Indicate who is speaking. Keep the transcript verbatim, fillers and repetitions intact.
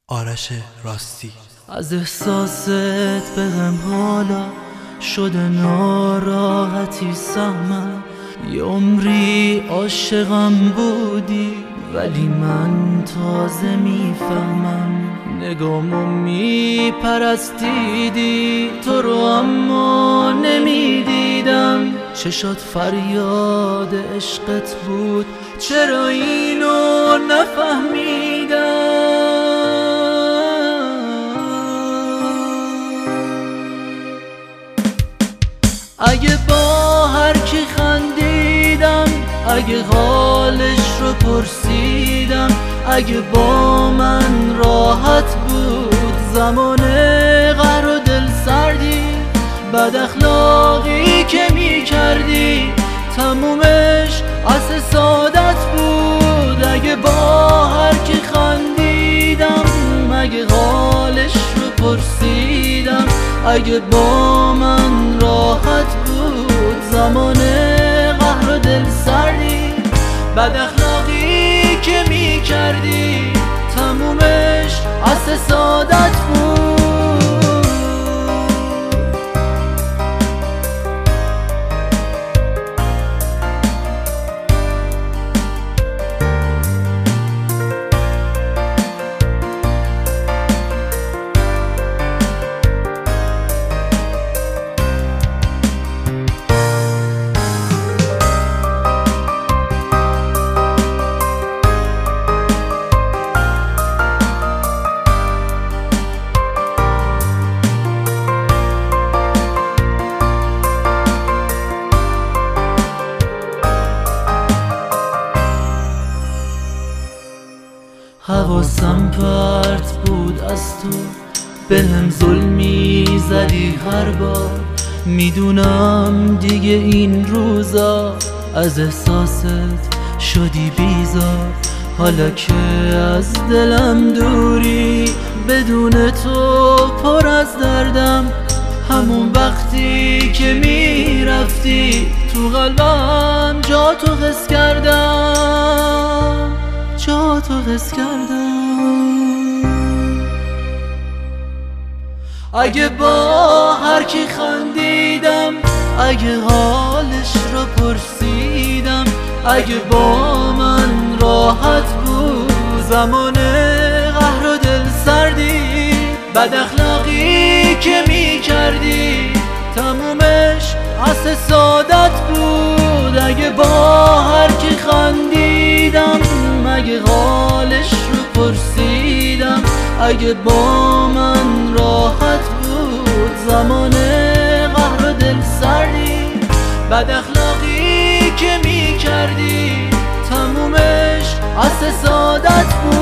Speaker 1: آرش راستی.
Speaker 2: از احساست بهم حالا شده ناراحتی سهمم. یه عمری عاشقم بودی ولی من تازه میفهمم. نگامو میپرستیدی تو رو اما نمیدیدم. چشات فریاد عشقت بود چرا اینو نفهمیدم. اگه با هر کی خندیدم، اگه حالش رو پرسیدم، اگه با من راحت بود زمان قهر و دل سردی، بد اخلاقی که می کردی تمومش از سعادت بود. اگه با هر کی خندیدم، اگه حالش رو پرسیدم، اگه با من راحت بود زمان قهر و دل سردی، بد اخلاقی که می کردی تمومش از سعادت بود. حواسم پرت بود از تو، بهم ظلمی زدی هر بار. میدونم دیگه این روزا از احساست شدی بیزار. حالا که از دلم دوری بدون تو پر از دردم، همون وقتی که میرفتی تو قلبم جا تو حس کردم، جا تو حس کردم. اگه با هر کی خندیدم، اگه حالش رو پرسیدم، اگه با من راحت بود زمان قهر و دل سردی، بد اخلاقی که می کردی تمومش از سعادت بود. اگه با هر کی خندیدم، اگه حالش رو پرسیدم، اگه با من راحت بود زمان قهر و دل سردی، بد اخلاقی که می کردی تمومش از سعادت بود.